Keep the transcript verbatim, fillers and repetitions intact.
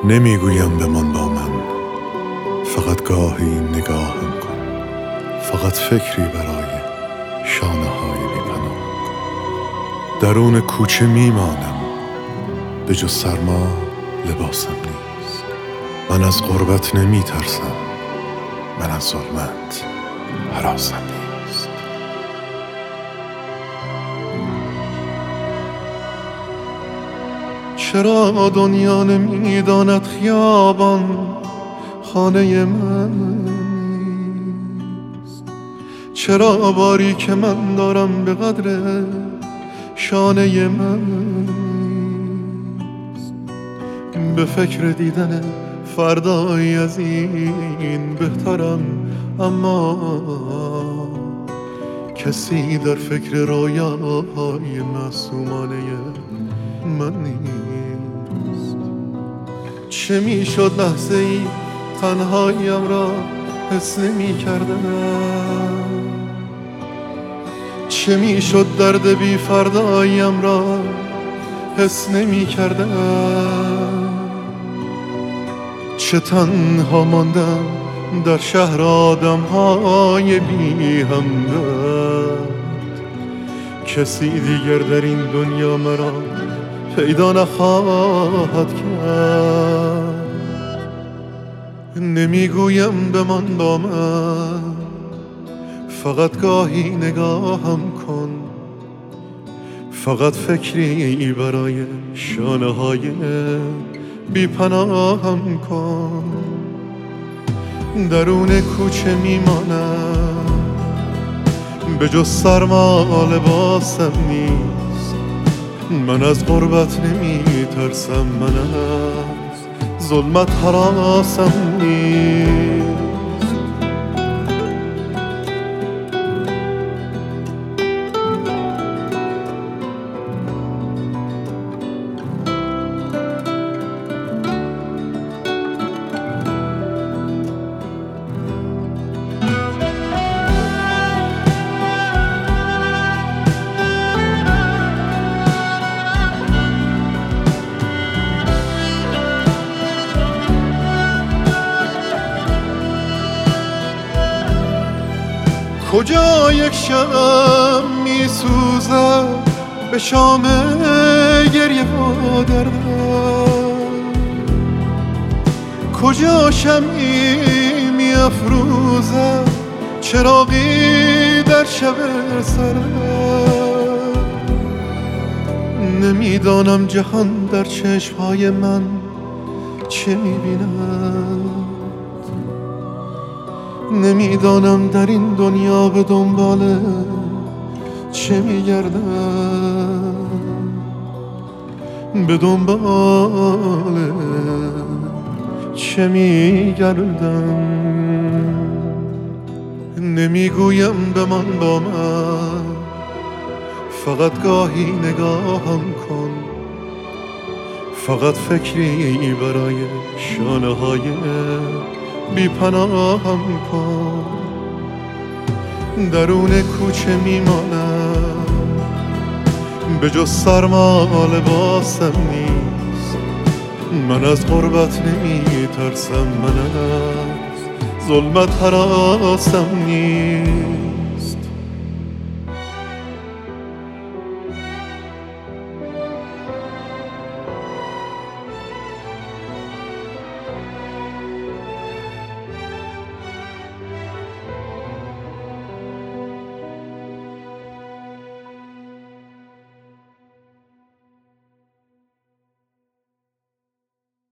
نمیگویم بمان با من، فقط گاهی نگاهم کن، فقط فکری برای شانه های بی پناه کن. درون کوچه میمانم، به جز سرما لباسم نیست. من از غربت نمی ترسم، من از ظلمت هراسم نیست. چرا دنیا نمی داند خیابان خانه من نیست؟ چرا باری که من دارم به قدر شانه من نیست؟ به فکر دیدن فردایی از این بهترم، اما کسی در فکر رویاهای معصومانه من نیست. چه می شد لحظه ای تنهاییم را حس نمی کردم؟ چه می شد درد بی فرداییم را حس نمی کردم؟ چه تنها ماندم در شهر آدم های بی همدرد. کسی دیگر در این دنیا مرا پیدا نخواهد کرد. نمیگویم بمان با من، فقط گاهی نگاهم کن، فقط فکری برای شانه های بی پناهم کن. درون کوچه میمانم، به جز سرما لباسم نیست. من از غربت نمی ترسم، من از ظلمت هراسم نیست. کجا یک شم می سوزد به شام گریه و دردم؟ کجا شمعی می افروزد چراغی در شب سردم؟ نمیدانم جهان در چشمهای من چه می بیند. نمیدانم در این دنیا به دنبال چه میگردم، به دنبال چه میگردم. نمیگویم بمان با من، فقط گاهی نگاهم کن، فقط فکری برای شانه های بی پناهم کن. درون کوچه میمانم، به جز سرما لباسم نیست. من از غربت نمی ترسم، من از ظلمت هراسم نیست.